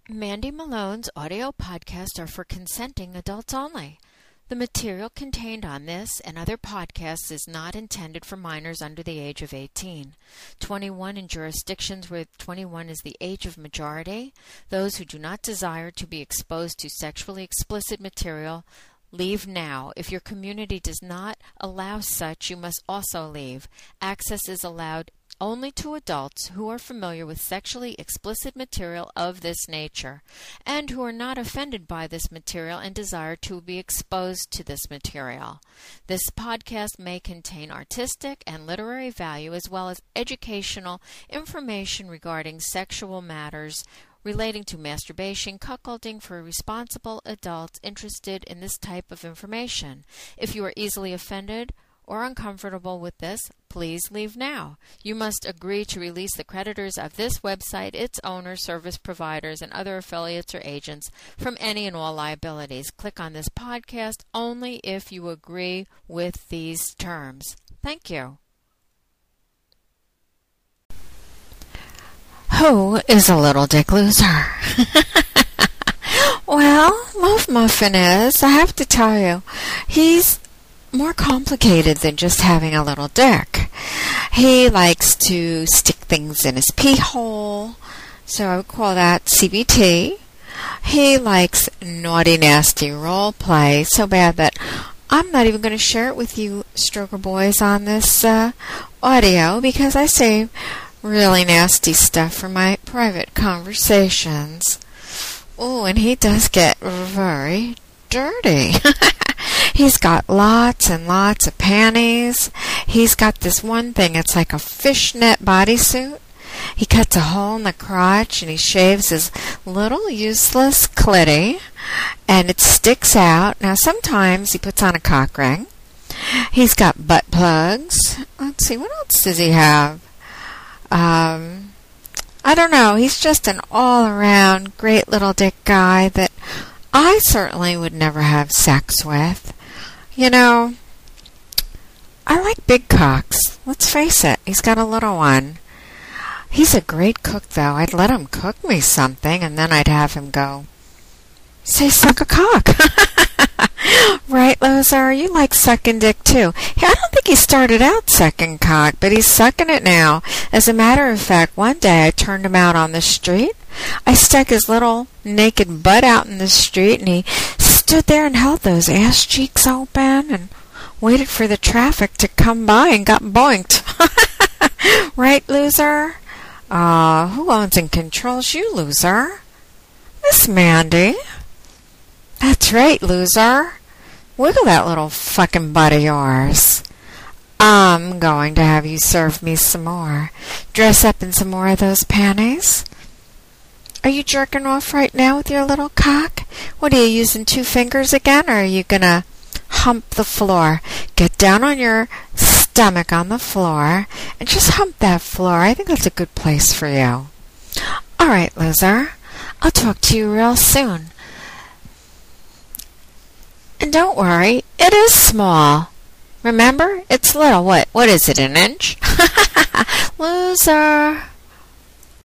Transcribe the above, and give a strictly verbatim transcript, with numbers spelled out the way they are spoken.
Mandy Malone's audio podcasts are for consenting adults only. The material contained on this and other podcasts is not intended for minors under the age of eighteen. twenty-one in jurisdictions where twenty-one is the age of majority. Those who do not desire to be exposed to sexually explicit material, leave now. If your community does not allow such, you must also leave. Access is allowed only to adults who are familiar with sexually explicit material of this nature and who are not offended by this material and desire to be exposed to this material. This podcast may contain artistic and literary value as well as educational information regarding sexual matters relating to masturbation, cuckolding for responsible adults interested in this type of information. If you are easily offended or uncomfortable with this, please leave now. You must agree to release the creditors of this website, its owners, service providers, and other affiliates or agents from any and all liabilities. Click on this podcast only if you agree with these terms. Thank you. Who is a little dick loser? Well, Loaf Muffin is. I have to tell you, he's more complicated than just having a little dick. He likes to stick things in his pee hole, so I would call that C B T. He likes naughty, nasty role play, so bad that I'm not even going to share it with you stroker boys on this uh, audio because I save really nasty stuff for my private conversations. Oh, and he does get very dirty. He's got lots and lots of panties. He's got this one thing, it's like a fishnet bodysuit. He cuts a hole in the crotch and he shaves his little useless clitty and it sticks out. Now sometimes he puts on a cock ring. He's got butt plugs. Let's see, what else does he have? Um, I don't know. He's just an all-around great little dick guy that I certainly would never have sex with. You know, I like big cocks. Let's face it, he's got a little one. He's a great cook, though. I'd let him cook me something, and then I'd have him go, say, suck a cock. Right, Lozer? You like sucking dick, too. Yeah, I don't think he started out sucking cock, but he's sucking it now. As a matter of fact, one day I turned him out on the street. I stuck his little naked butt out in the street, and he stood there and held those ass cheeks open and waited for the traffic to come by and got boinked. Right, loser? Uh, who owns and controls you, loser? Miss Mandy. That's right, loser. Wiggle that little fucking butt of yours. I'm going to have you serve me some more. Dress up in some more of those panties. Are you jerking off right now with your little cock? What, are you using two fingers again, or are you gonna hump the floor? Get down on your stomach on the floor and just hump that floor. I think that's a good place for you. All right, loser. I'll talk to you real soon. And don't worry, it is small. Remember, it's little. What? What is it, an inch? Loser.